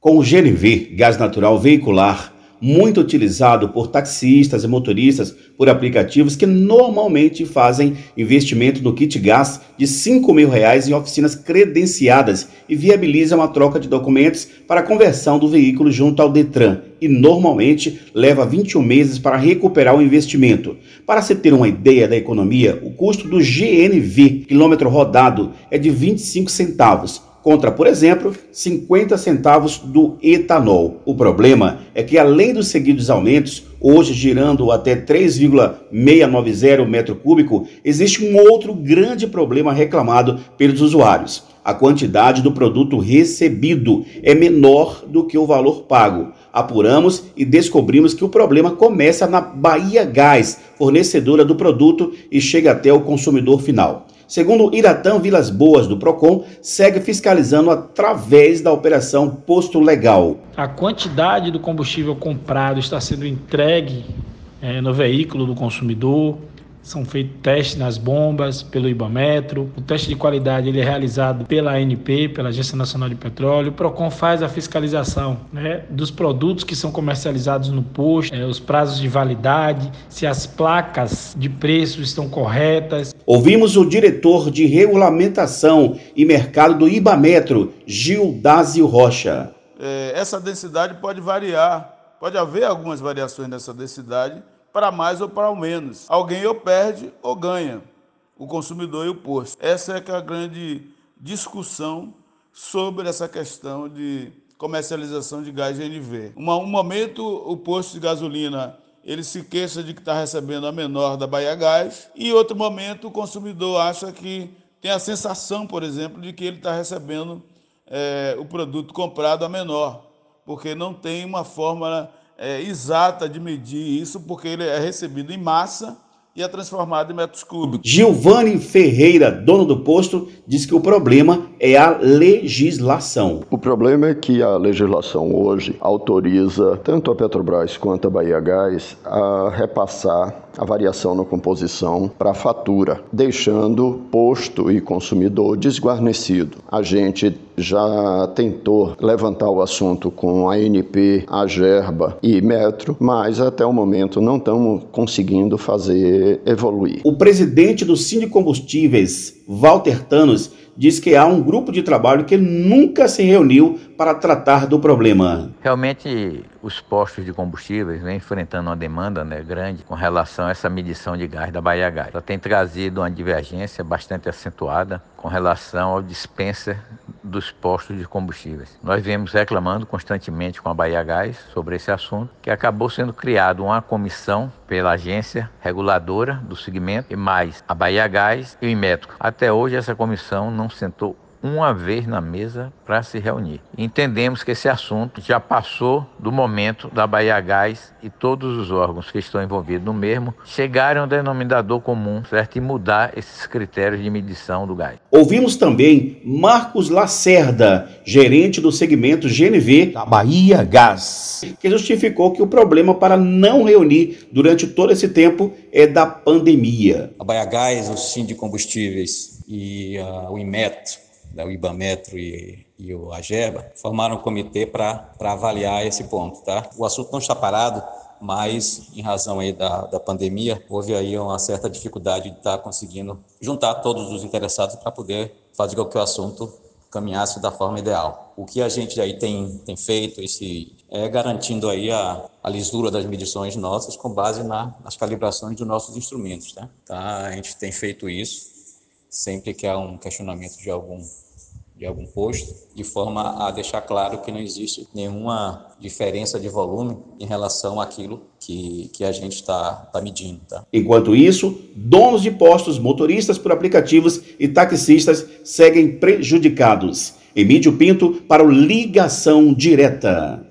Com o GNV, gás natural veicular, muito utilizado por taxistas e motoristas por aplicativos que normalmente fazem investimento no kit gás de R$5.000 em oficinas credenciadas e viabilizam a troca de documentos para a conversão do veículo junto ao Detran e normalmente leva 21 meses para recuperar o investimento. Para se ter uma ideia da economia, o custo do GNV, quilômetro rodado, é de 25 centavos. Contra, por exemplo, 50 centavos do etanol. O problema é que, além dos seguidos aumentos, hoje girando até 3,690 metro cúbico, existe um outro grande problema reclamado pelos usuários. A quantidade do produto recebido é menor do que o valor pago. Apuramos e descobrimos que o problema começa na Bahia Gás, fornecedora do produto, e chega até o consumidor final. Segundo Iratã Vilas Boas, do Procon, segue fiscalizando através da operação Posto Legal. A quantidade do combustível comprado está sendo entregue no veículo do consumidor. São feitos testes nas bombas pelo Ibametro. O teste de qualidade ele é realizado pela ANP, pela Agência Nacional de Petróleo. O Procon faz a fiscalização dos produtos que são comercializados no posto, os prazos de validade, se as placas de preço estão corretas. Ouvimos o diretor de Regulamentação e Mercado do Ibametro, Gildásio Rocha. Essa densidade pode variar, pode haver algumas variações nessa densidade, para mais ou para menos. Alguém ou perde ou ganha, o consumidor e o posto. Essa é a grande discussão sobre essa questão de comercialização de gás GNV. Um momento, o posto de gasolina ele se queixa de que está recebendo a menor da Bahia Gás, e em outro momento o consumidor acha que tem a sensação, por exemplo, de que ele está recebendo o produto comprado a menor, porque não tem uma fórmula exata de medir isso, porque ele é recebido em massa e é transformado em metros cúbicos. Gilvane Ferreira, dono do posto, diz que o problema é a legislação. O problema é que a legislação hoje autoriza tanto a Petrobras quanto a Bahia Gás a repassar a variação na composição para a fatura, deixando posto e consumidor desguarnecido. A gente já tentou levantar o assunto com a ANP, a Gerba e Metro, mas até o momento não estamos conseguindo fazer evoluir. O presidente do Sindicombustíveis, Walter Thanos, diz que há um grupo de trabalho que nunca se reuniu para tratar do problema. Realmente, os postos de combustíveis vêm enfrentando uma demanda grande com relação a essa medição de gás da Bahia Gás. Ela tem trazido uma divergência bastante acentuada com relação ao dispenser dos postos de combustíveis. Nós viemos reclamando constantemente com a Bahia Gás sobre esse assunto, que acabou sendo criada uma comissão pela agência reguladora do segmento, e mais a Bahia Gás e o Imetro. Até hoje essa comissão não sentou uma vez na mesa para se reunir. Entendemos que esse assunto já passou do momento da Bahia Gás e todos os órgãos que estão envolvidos no mesmo chegarem a um denominador comum, certo? E mudar esses critérios de medição do gás. Ouvimos também Marcos Lacerda, gerente do segmento GNV da Bahia Gás, que justificou que o problema para não reunir durante todo esse tempo é da pandemia. A Bahia Gás, o Sindicombustíveis e o Imetro, o Ibametro e a Gerba, formaram um comitê para avaliar esse ponto, tá? O assunto não está parado, mas em razão aí da pandemia, houve aí uma certa dificuldade de estar conseguindo juntar todos os interessados para poder fazer com que o assunto caminhasse da forma ideal. O que a gente aí tem feito é garantindo aí a lisura das medições nossas com base nas calibrações dos nossos instrumentos, tá? A gente tem feito isso sempre que há um questionamento de algum posto, de forma a deixar claro que não existe nenhuma diferença de volume em relação àquilo que a gente está medindo. Tá? Enquanto isso, donos de postos, motoristas por aplicativos e taxistas seguem prejudicados. Emílio Pinto para o Ligação Direta.